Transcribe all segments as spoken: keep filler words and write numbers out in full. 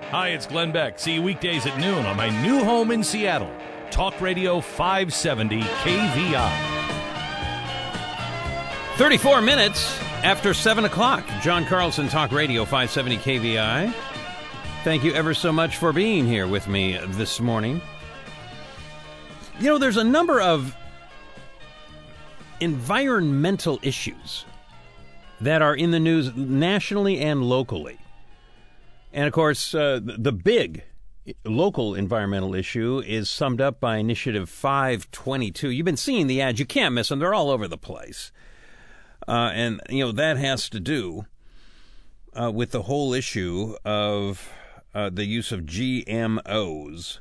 Hi, it's Glenn Beck. See you weekdays at noon on my new home in Seattle. Talk Radio five seventy K V I. thirty-four minutes after seven o'clock. John Carlson, Talk Radio five seventy K V I. Thank you ever so much for being here with me this morning. You know, there's a number of environmental issues that are in the news nationally and locally. And, of course, uh, the big local environmental issue is summed up by Initiative five twenty-two. You've been seeing the ads. You can't miss them. They're all over the place. Uh, and, you know, that has to do uh, with the whole issue of uh, the use of G M Os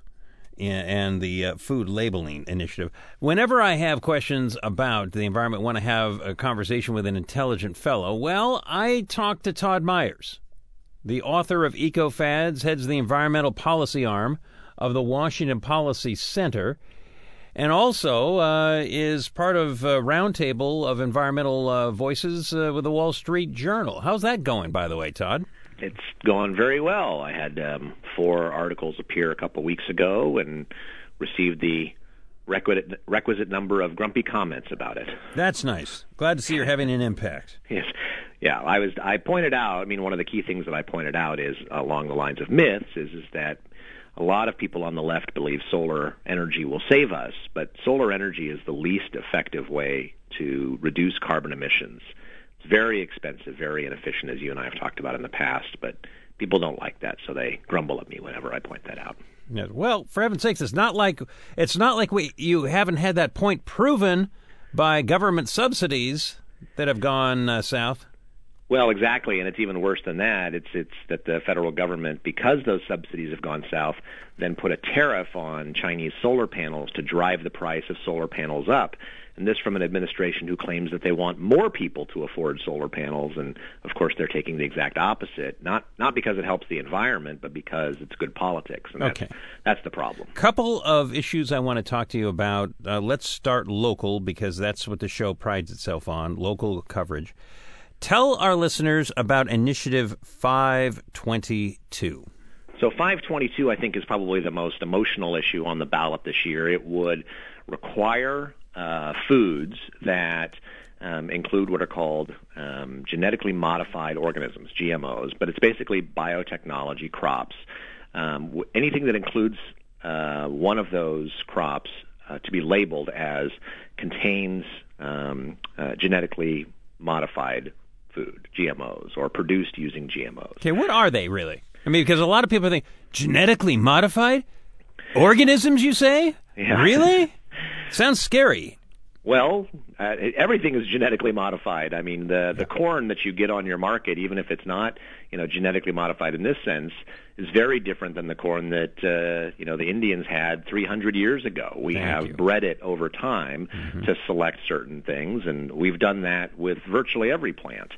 and the uh, food labeling initiative. Whenever I have questions about the environment, want to have a conversation with an intelligent fellow, well, I talk to Todd Myers, the author of EcoFads, heads the environmental policy arm of the Washington Policy Center, and also uh, is part of a roundtable of environmental uh, voices uh, with the Wall Street Journal. How's that going, by the way, Todd? It's going very well. I had um, four articles appear a couple weeks ago and received the requisite, requisite number of grumpy comments about it. That's nice. Glad to see you're having an impact. Yes. Yeah, I was. I pointed out, I mean, one of the key things that I pointed out is along the lines of myths is, is that a lot of people on the left believe solar energy will save us, but solar energy is the least effective way to reduce carbon emissions. It's very expensive, very inefficient, as you and I have talked about in the past, but people don't like that, so they grumble at me whenever I point that out. Yes. Well, for heaven's sakes, it's not like it's not like we you haven't had that point proven by government subsidies that have gone uh, south. Well, exactly, and it's even worse than that. It's it's that the federal government, because those subsidies have gone south, then put a tariff on Chinese solar panels to drive the price of solar panels up. And this from an administration who claims that they want more people to afford solar panels, and of course they're taking the exact opposite, not not because it helps the environment, but because it's good politics. And okay. That's, that's the problem. Couple of issues I want to talk to you about. Uh, let's start local, because that's what the show prides itself on, local coverage. Tell our listeners about Initiative five twenty-two. So five twenty-two, I think, is probably the most emotional issue on the ballot this year. It would require uh, foods that um, include what are called um, genetically modified organisms, G M Os, but it's basically biotechnology crops. Um, anything that includes uh, one of those crops uh, to be labeled as contains um, uh, genetically modified food, G M Os, or produced using G M Os. Okay, what are they really? I mean, because a lot of people think, genetically modified organisms, you say? Yeah. Really? Sounds scary. Well, uh, everything is genetically modified. I mean, the the corn that you get on your market, even if it's not, you know, genetically modified in this sense, is very different than the corn that uh, you know the Indians had three hundred years ago. We Thank have you. bred it over time mm-hmm. to select certain things, and we've done that with virtually every plant.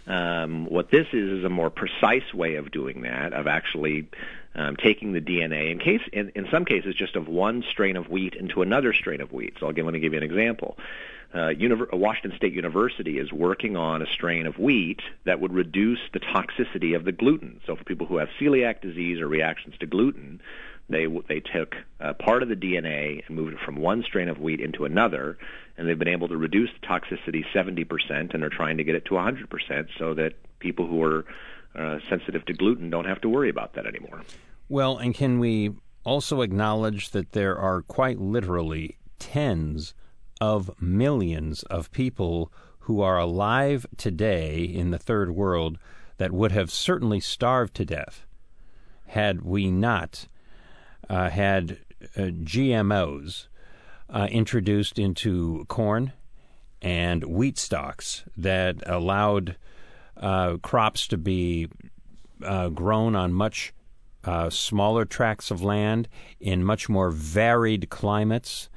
Um, what this is is a more precise way of doing that, of actually um, taking the D N A, in case, in, in some cases, just of one strain of wheat into another strain of wheat. So I'll give, let me give you an example. Uh, Univer- Washington State University is working on a strain of wheat that would reduce the toxicity of the gluten. So for people who have celiac disease or reactions to gluten, they they took uh, part of the D N A and moved it from one strain of wheat into another, and they've been able to reduce the toxicity seventy percent, and they're trying to get it to one hundred percent so that people who are uh, sensitive to gluten don't have to worry about that anymore. Well, and can we also acknowledge that there are quite literally tens of millions of people who are alive today in the third world that would have certainly starved to death had we not uh, had uh, G M Os uh, introduced into corn and wheat stalks that allowed uh, crops to be uh, grown on much uh, smaller tracts of land in much more varied climates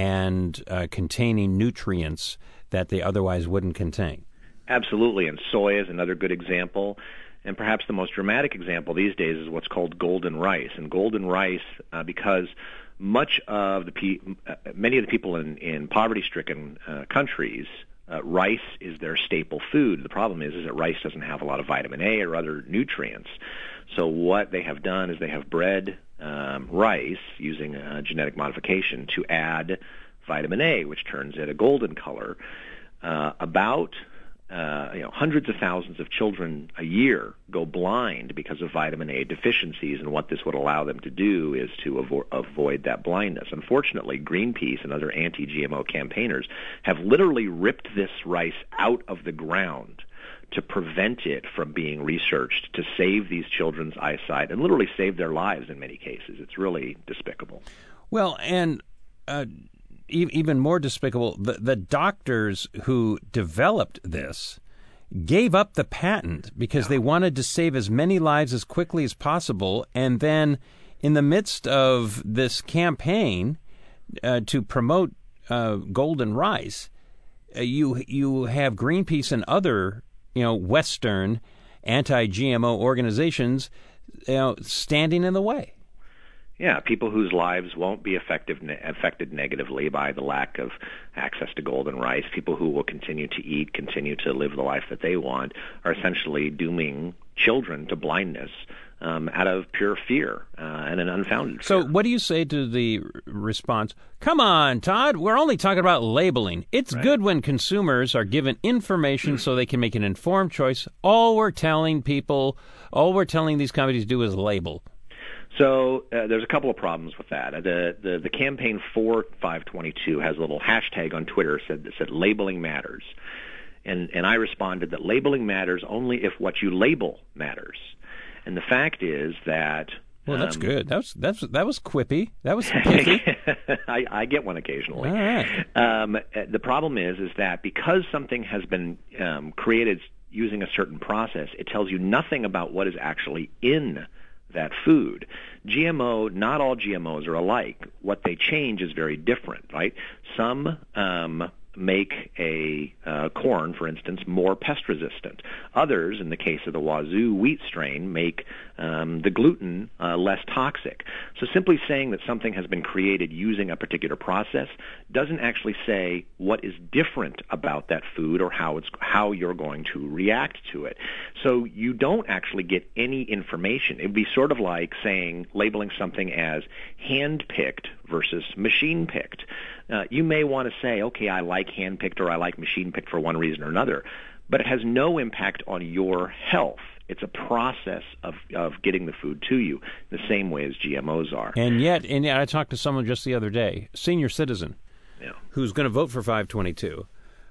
and uh, containing nutrients that they otherwise wouldn't contain. Absolutely, and soy is another good example. And perhaps the most dramatic example these days is what's called golden rice. And golden rice, uh, because much of the pe- uh, many of the people in, in poverty-stricken uh, countries uh, rice is their staple food. The problem is, is that rice doesn't have a lot of vitamin A or other nutrients. So what they have done is they have bred um, rice using uh, genetic modification to add vitamin A, which turns it a golden color. Uh, about uh, you know, hundreds of thousands of children a year go blind because of vitamin A deficiencies, and what this would allow them to do is to avo- avoid that blindness. Unfortunately, Greenpeace and other anti-G M O campaigners have literally ripped this rice out of the ground to prevent it from being researched, to save these children's eyesight, and literally save their lives in many cases. It's really despicable. Well, and uh, e- even more despicable, the, the doctors who developed this gave up the patent because yeah. they wanted to save as many lives as quickly as possible, and then in the midst of this campaign uh, to promote uh, golden rice, uh, you you have Greenpeace and other you know, Western anti-G M O organizations, you know, standing in the way. Yeah, people whose lives won't be effective, ne- affected negatively by the lack of access to golden rice, people who will continue to eat, continue to live the life that they want, are essentially dooming children to blindness um, out of pure fear uh, and an unfounded fear. So what do you say to the response, come on, Todd, we're only talking about labeling. It's right. good when consumers are given information so they can make an informed choice. All we're telling people, all we're telling these companies to do is label. So uh, there's a couple of problems with that. The, the the campaign for five twenty-two has a little hashtag on Twitter said, that said labeling matters. And, and I responded that labeling matters only if what you label matters. And the fact is that... Well, that's um, good. That was, that's, that was quippy. That was pithy. I, I get one occasionally. All right. Um, the problem is, is that because something has been um, created using a certain process, it tells you nothing about what is actually in that food. G M O, not all G M Os are alike. What they change is very different, right? Some um, make a uh, corn, for instance, more pest resistant. Others, in the case of the Wazoo wheat strain, make um, the gluten uh, less toxic. So simply saying that something has been created using a particular process doesn't actually say what is different about that food or how it's how you're going to react to it. So you don't actually get any information. It would be sort of like saying, labeling something as hand-picked versus machine-picked. Uh, you may want to say, okay, I like hand-picked or I like machine-picked for one reason or another, but it has no impact on your health. It's a process of, of getting the food to you, the same way as G M Os are. And yet, and yet I talked to someone just the other day, senior citizen, yeah. who's going to vote for five twenty-two,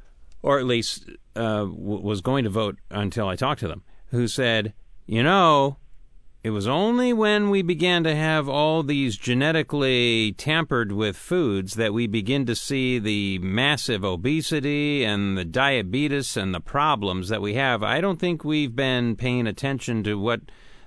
or at least uh, w- was going to vote until I talked to them, who said, you know, it was only when we began to have all these genetically tampered with foods that we begin to see the massive obesity and the diabetes and the problems that we have. I don't think we've been paying attention to what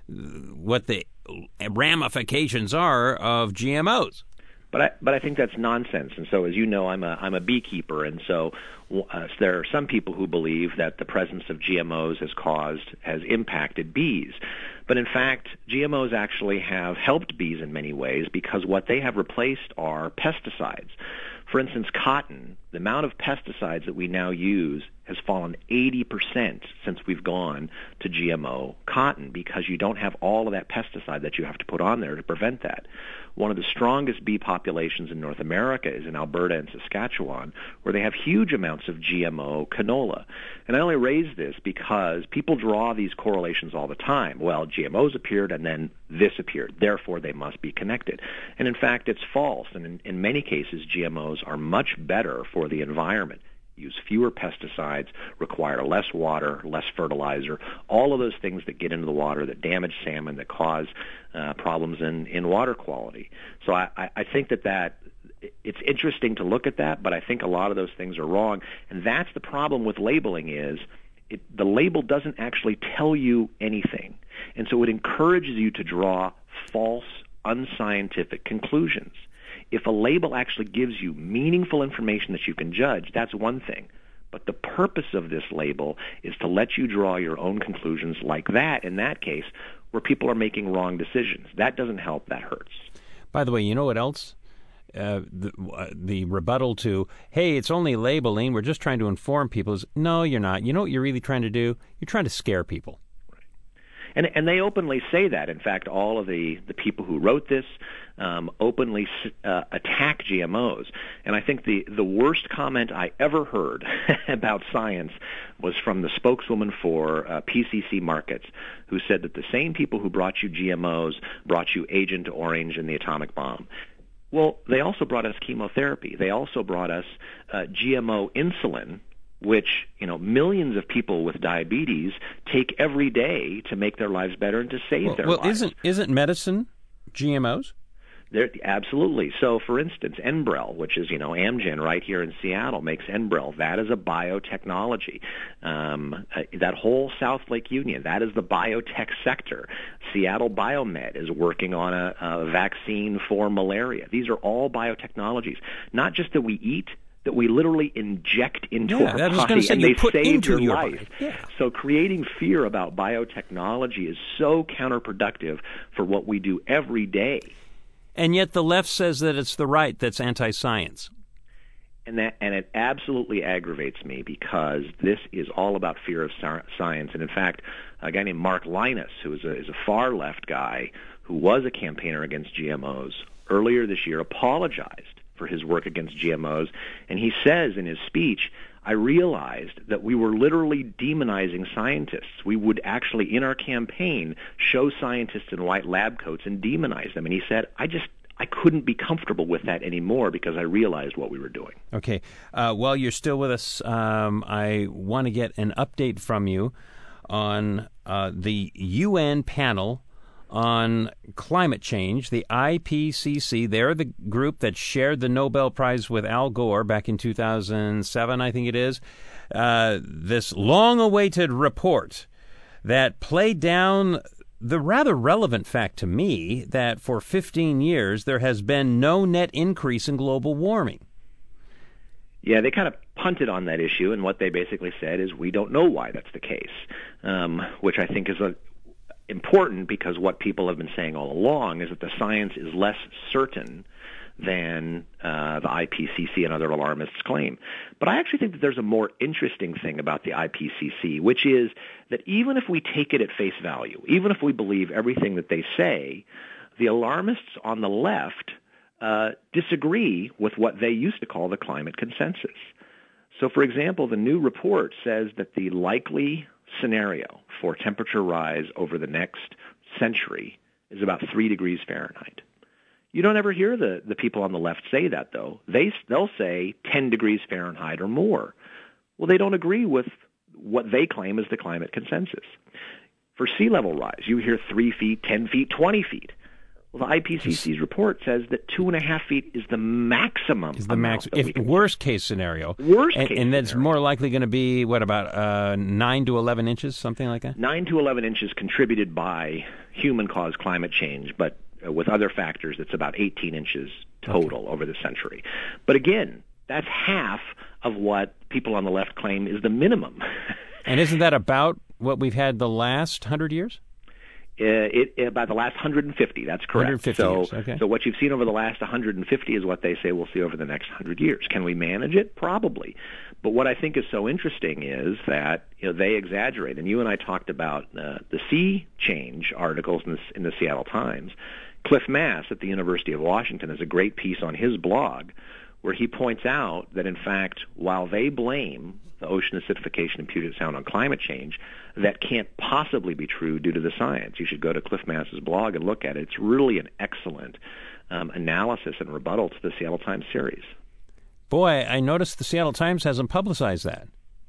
what the ramifications are of G M Os. But I, but I think that's nonsense. And so, as you know, I'm a I'm a beekeeper, and so uh, there are some people who believe that the presence of G M Os has caused has impacted bees. But in fact, G M Os actually have helped bees in many ways because what they have replaced are pesticides. For instance, cotton, the amount of pesticides that we now use has fallen eighty percent since we've gone to G M O cotton because you don't have all of that pesticide that you have to put on there to prevent that. One of the strongest bee populations in North America is in Alberta and Saskatchewan, where they have huge amounts of G M O canola. And I only raise this because people draw these correlations all the time. Well, G M Os appeared and then this appeared, therefore they must be connected. And in fact, it's false. And in, in many cases, G M Os are much better for the environment. Use fewer pesticides, require less water, less fertilizer, all of those things that get into the water that damage salmon, that cause uh, problems in, in water quality. So I, I think that, that it's interesting to look at that, but I think a lot of those things are wrong. And that's the problem with labeling is it, the label doesn't actually tell you anything. And so it encourages you to draw false, unscientific conclusions. If a label actually gives you meaningful information that you can judge, that's one thing. But the purpose of this label is to let you draw your own conclusions like that, in that case, where people are making wrong decisions. That doesn't help, that hurts. By the way, you know what else? uh, the, uh, the rebuttal to, hey, it's only labeling, we're just trying to inform people, is, no, you're not. You know what you're really trying to do? You're trying to scare people. And and they openly say that. In fact, all of the, the people who wrote this um, openly uh, attack G M Os. And I think the, the worst comment I ever heard about science was from the spokeswoman for uh, P C C Markets, who said that the same people who brought you G M Os brought you Agent Orange and the atomic bomb. Well, they also brought us chemotherapy. They also brought us uh, G M O insulin, which, you know, millions of people with diabetes take every day to make their lives better and to save well, their well, lives. Well, isn't isn't medicine G M Os? They're, absolutely. So, for instance, Enbrel, which is, you know, Amgen right here in Seattle makes Enbrel. That is a biotechnology. Um, uh, that whole South Lake Union, that is the biotech sector. Seattle Biomed is working on a, a vaccine for malaria. These are all biotechnologies, not just that we eat, that we literally inject into yeah, our body, say, and they put save into your, your life. Yeah. So creating fear about biotechnology is so counterproductive for what we do every day. And yet the left says that it's the right that's anti-science. And that, and it absolutely aggravates me because this is all about fear of science. And in fact, a guy named Mark Linus, who is a, is a far-left guy who was a campaigner against G M Os, earlier this year apologized for his work against G M Os. And he says in his speech, I realized that we were literally demonizing scientists. We would actually, in our campaign, show scientists in white lab coats and demonize them. And he said, I just, I couldn't be comfortable with that anymore because I realized what we were doing. Okay. Uh, while you're still with us, um, I want to get an update from you on uh, the U N panel on climate change, the I P C C. They're the group that shared the Nobel Prize with Al Gore back in two thousand seven, I think it is. Uh, this long-awaited report that played down the rather relevant fact to me that for fifteen years there has been no net increase in global warming. Yeah, they kind of punted on that issue, and what they basically said is we don't know why that's the case, um, which I think is a important because what people have been saying all along is that the science is less certain than uh, the I P C C and other alarmists claim. But I actually think that there's a more interesting thing about the I P C C, which is that even if we take it at face value, even if we believe everything that they say, the alarmists on the left uh, disagree with what they used to call the climate consensus. So, for example, the new report says that the likely scenario for temperature rise over the next century is about three degrees Fahrenheit. You don't ever hear the, the people on the left say that, though. They, they'll say ten degrees Fahrenheit or more. Well, they don't agree with what they claim is the climate consensus. For sea level rise, you hear three feet, ten feet, twenty feet. Well, the I P C C's report says that two and a half feet is the maximum. Is the max? If worst case scenario. Worst and, case and that's scenario. more likely going to be what about uh, nine to eleven inches, something like that. Nine to eleven inches contributed by human-caused climate change, but uh, with other factors, it's about eighteen inches total okay. over the century. But again, that's half of what people on the left claim is the minimum. And isn't that about what we've had the last hundred years? Uh, it, it, about the last one hundred fifty, that's correct. one hundred fifty so, years, okay. So what you've seen over the last one hundred fifty is what they say we'll see over the next one hundred years. Can we manage it? Probably. But what I think is so interesting is that you know they exaggerate. And you and I talked about uh, the sea change articles in the, in the Seattle Times. Cliff Mass at the University of Washington has a great piece on his blog where he points out that, in fact, while they blame the ocean acidification and Puget Sound on climate change, that can't possibly be true due to the science. You should go to Cliff Mass's blog and look at it. It's really an excellent um, analysis and rebuttal to the Seattle Times series. Boy, I noticed the Seattle Times hasn't publicized that.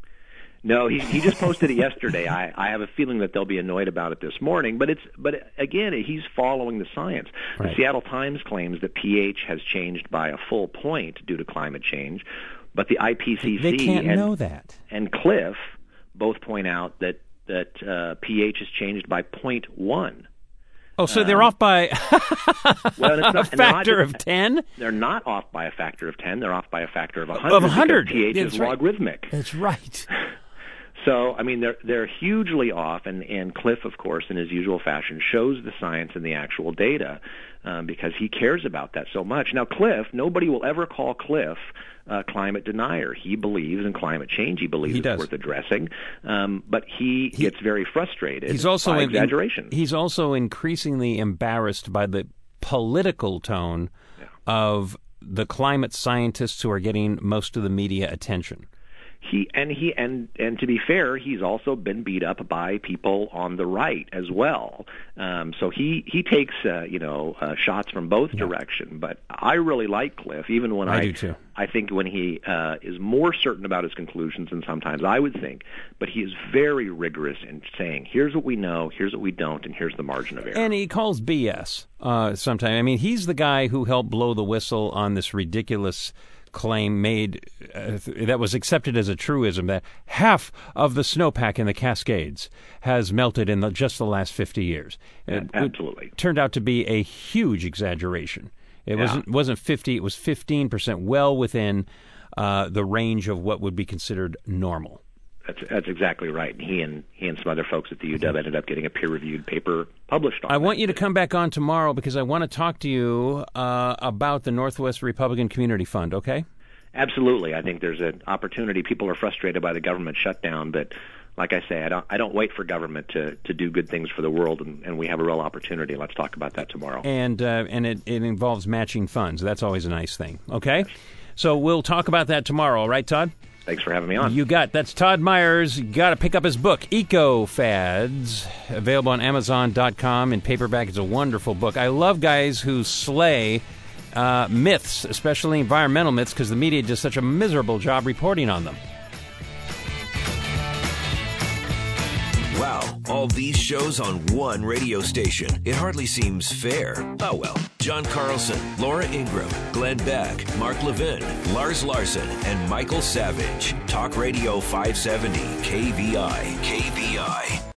No, he he just posted it yesterday. I, I have a feeling that they'll be annoyed about it this morning. But it's but again, he's following the science. Right. The Seattle Times claims that pH has changed by a full point due to climate change, but the I P C C they can't and, know that. and Cliff both point out that that uh, pH has changed by zero point one. Oh, so um, they're off by well, it's not, a factor not, of ten? They're not off by a factor of ten. They're off by a factor of one hundred. Of one hundred. pH That's is right. logarithmic. That's right. So, I mean, they're they're hugely off, and, and Cliff, of course, in his usual fashion, shows the science and the actual data um, because he cares about that so much. Now, Cliff, nobody will ever call Cliff a climate denier. He believes in climate change. He believes he it's does. worth addressing, um, but he, he gets very frustrated he's also by in, exaggeration. He's also increasingly embarrassed by the political tone yeah. of the climate scientists who are getting most of the media attention. He and he and and to be fair, he's also been beat up by people on the right as well. Um, so he he takes uh, you know uh, shots from both yeah. directions. But I really like Cliff, even when I, I do too. I think when he uh, is more certain about his conclusions than sometimes I would think. But he is very rigorous in saying, here's what we know, here's what we don't, and here's the margin of error. And he calls B S uh, sometimes. I mean, he's the guy who helped blow the whistle on this ridiculous claim made uh, that was accepted as a truism that half of the snowpack in the Cascades has melted in the, just the last fifty years. It, Absolutely. It turned out to be a huge exaggeration. It yeah. wasn't wasn't fifty, it was fifteen percent, well within uh, the range of what would be considered normal. That's, that's exactly right. He and he and some other folks at the U W ended up getting a peer-reviewed paper published on it. I want you to come back on tomorrow because I want to talk to you uh, about the Northwest Republican Community Fund, okay? Absolutely. I think there's an opportunity. People are frustrated by the government shutdown, but like I say, I don't I don't wait for government to, to do good things for the world, and, and we have a real opportunity. Let's talk about that tomorrow. And uh, and it, it involves matching funds. That's always a nice thing, okay? So we'll talk about that tomorrow, all right, Todd? Thanks for having me on. You got that's Todd Myers. You got to pick up his book, Eco Fads, available on Amazon dot com in paperback. It's a wonderful book. I love guys who slay uh, myths, especially environmental myths, because the media does such a miserable job reporting on them. Wow, all these shows on one radio station. It hardly seems fair. Oh well. John Carlson, Laura Ingram, Glenn Beck, Mark Levin, Lars Larson, and Michael Savage. Talk Radio five seventy, K V I. K V I.